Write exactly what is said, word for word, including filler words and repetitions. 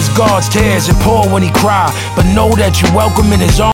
is God's tears and pour when he cry. But know that you're welcome in his arms.